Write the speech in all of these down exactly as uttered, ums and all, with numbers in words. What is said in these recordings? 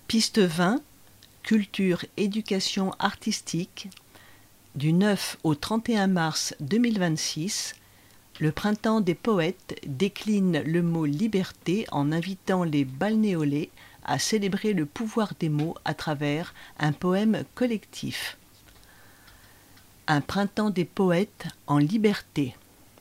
Piste vingt, culture éducation artistique, du neuf au trente et un mars deux mille vingt-six, le Printemps des poètes décline le mot liberté en invitant les balnéolais à célébrer le pouvoir des mots à travers un poème collectif. Un printemps des poètes en liberté.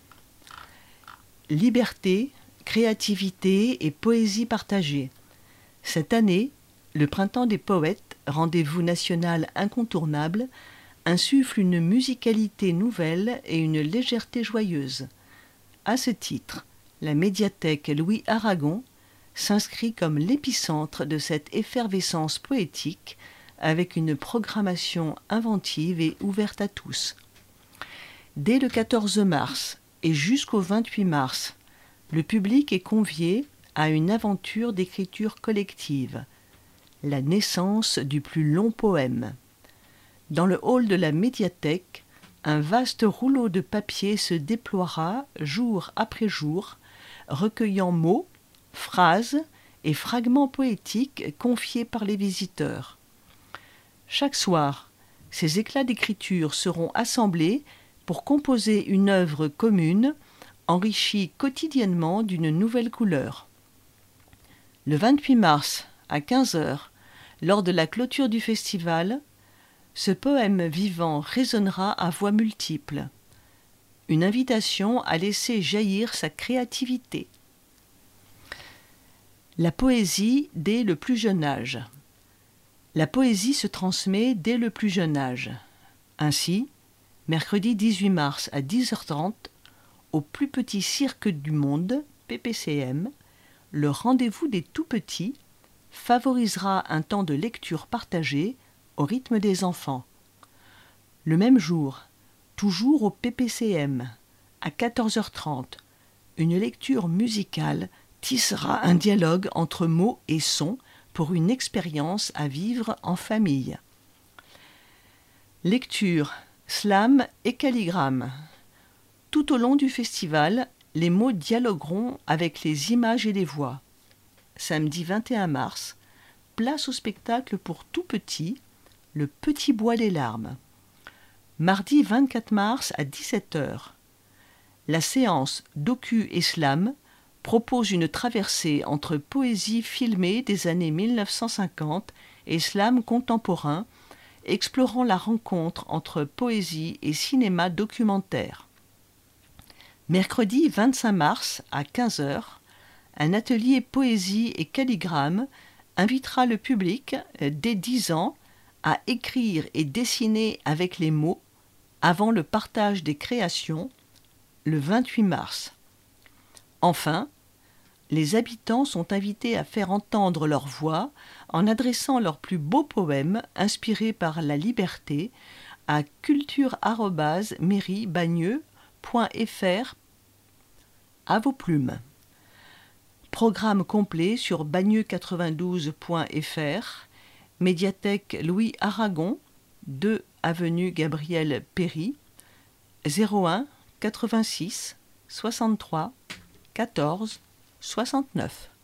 Liberté, créativité et poésie partagée. Cette année, le Printemps des poètes, rendez-vous national incontournable, insuffle une musicalité nouvelle et une légèreté joyeuse. À ce titre, la médiathèque Louis Aragon s'inscrit comme l'épicentre de cette effervescence poétique avec une programmation inventive et ouverte à tous. Dès le quatorze mars et jusqu'au vingt-huit mars, le public est convié à une aventure d'écriture collective, la naissance du plus long poème. Dans le hall de la médiathèque, un vaste rouleau de papier se déploiera jour après jour, recueillant mots, phrases et fragments poétiques confiés par les visiteurs. Chaque soir, ces éclats d'écriture seront assemblés pour composer une œuvre commune, enrichie quotidiennement d'une nouvelle couleur. Le vingt-huit mars, à quinze heures, lors de la clôture du festival, ce poème vivant résonnera à voix multiples. Une invitation à laisser jaillir sa créativité. La poésie dès le plus jeune âge. La poésie se transmet dès le plus jeune âge. Ainsi, mercredi dix-huit mars à dix heures trente, au plus petit cirque du monde, P P C M, le rendez-vous des tout-petits favorisera un temps de lecture partagée au rythme des enfants. Le même jour, toujours au P P C M, à quatorze heures trente, une lecture musicale tissera un dialogue entre mots et sons pour une expérience à vivre en famille. Lecture, slam et calligramme. Tout au long du festival, les mots dialogueront avec les images et les voix. Samedi vingt et un mars, place au spectacle pour tout petit, Le Petit Bois les larmes. Mardi vingt-quatre mars à dix-sept heures, la séance Docu et Slam propose une traversée entre poésie filmée des années mille neuf cent cinquante et slam contemporain, explorant la rencontre entre poésie et cinéma documentaire. Mercredi vingt-cinq mars à quinze heures, un atelier poésie et calligramme invitera le public dès dix ans à écrire et dessiner avec les mots avant le partage des créations, le vingt-huit mars. Enfin, les habitants sont invités à faire entendre leur voix en adressant leurs plus beaux poèmes inspirés par la liberté à culture arobase mairie bagneux point f r. À vos plumes. Programme complet sur bagneux quatre-vingt-douze point f r, médiathèque Louis Aragon, deux avenue Gabriel Péry, zéro un quatre-vingt-six soixante-trois quatorze soixante-neuf.